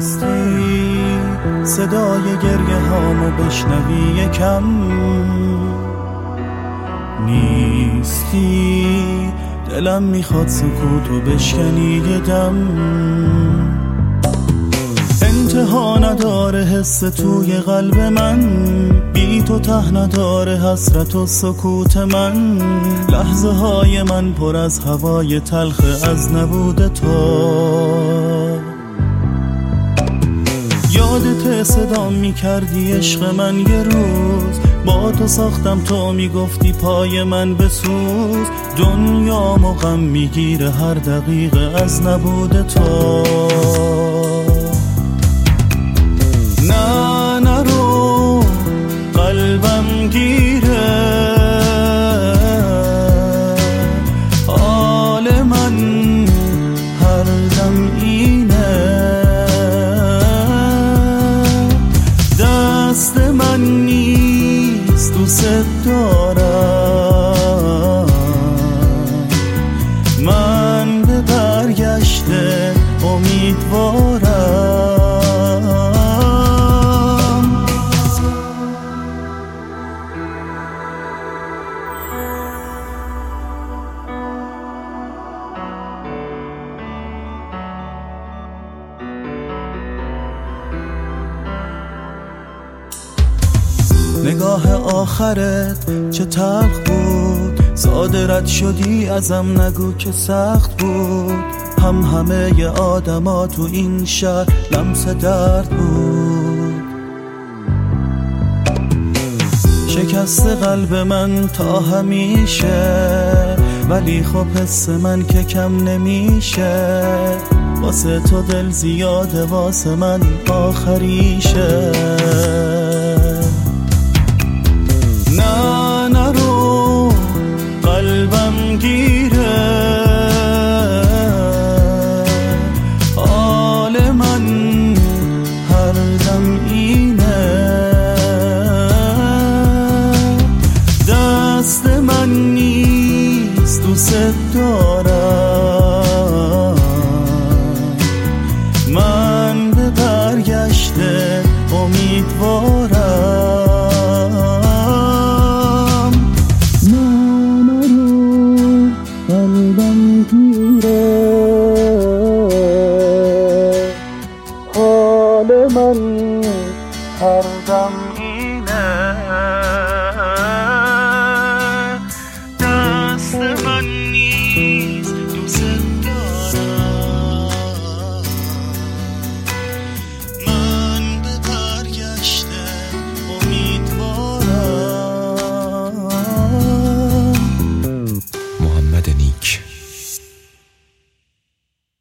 نیستی صدای گریه هامو بشنوی یکم، نیستی دلم میخواد سکوتو بشکنی یه دم. انتها نداره حس توی قلب من، بی تو ته نداره حسرت و سکوت من. لحظه های من پر از هوای تلخ از نبود تو. یادت صدا میکردی عشق من یه روز، با تو ساختم تو میگفتی پای من بسوز. دنیامو غم میگیره هر دقیقه از نبود تو. نه نرو قلبم گیره، حال من هر دم اینه. دست من نیست دوست دارم، من به برگشته امیدوارم. نگاه آخرت چه تلخ بود، ساده رد شدی ازم نگو که سخت بود. همه ی آدما تو این شهر لمس درد بود. شکست قلب من تا همیشه، ولی خب حس من که کم نمیشه. واسه تو دل زیاده واسه من آخریشه. نه نرو قلبم گیره، حال من هر دم اینه. دست من نیست دوست دارم، من به برگشته امیدوارم. قلبم گیره، حال من